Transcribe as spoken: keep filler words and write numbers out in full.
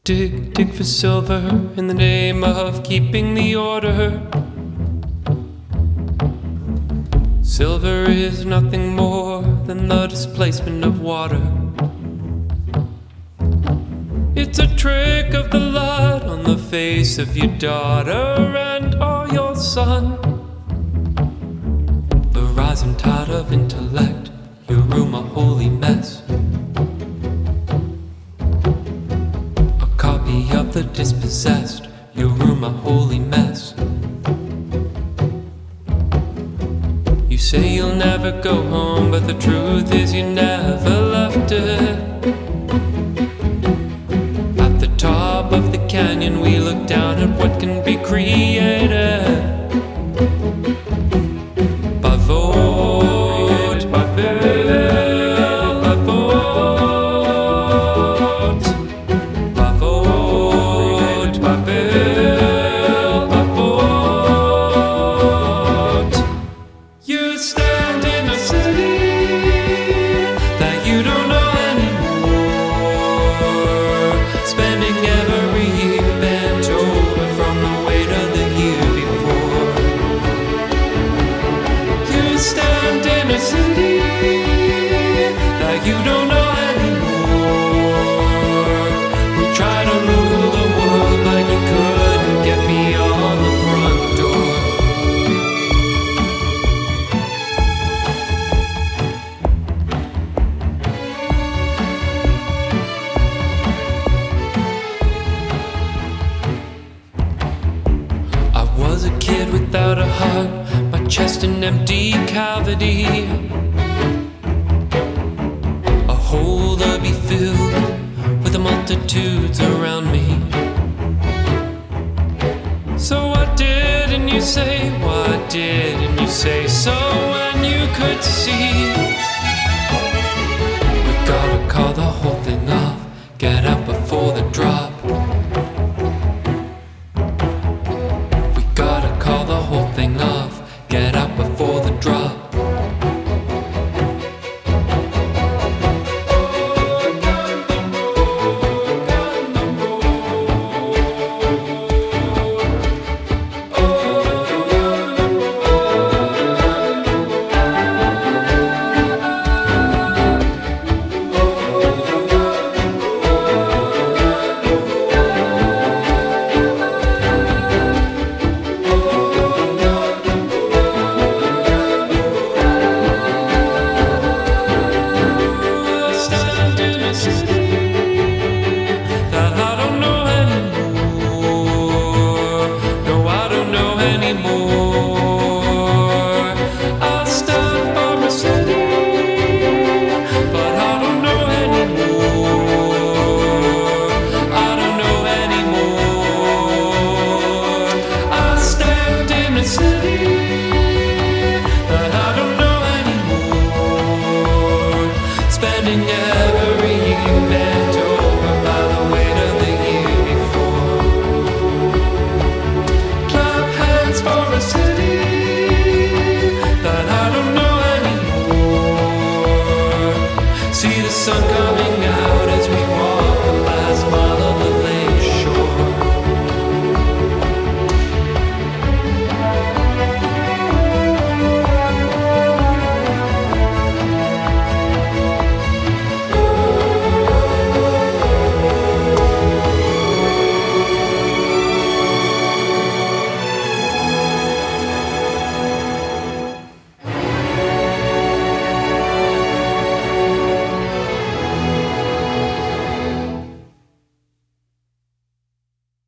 Dig, dig for silver in the name of keeping the order. Silver is nothing more than the displacement of water. It's a trick of the light on the face of your daughter and or your son. The rising tide of intellect, your room a holy mess. Of the dispossessed, your room a holy mess. You say you'll never go home, but the truth is you never left it. At the top of the canyon we look down at what can be created. By vote, by bill, by vote, by vote, by bill, by vote. You stand in a city that you don't know anymore, spending every year bent over from the weight of the year before. You stand in a city that you don't know anymore. We try to rule the world, but you couldn't get beyond the front door. I was a kid without a heart, my chest an empty cavity, a hole to be filled with the multitudes around me. So what didn't you say? Why didn't you say so when you could see?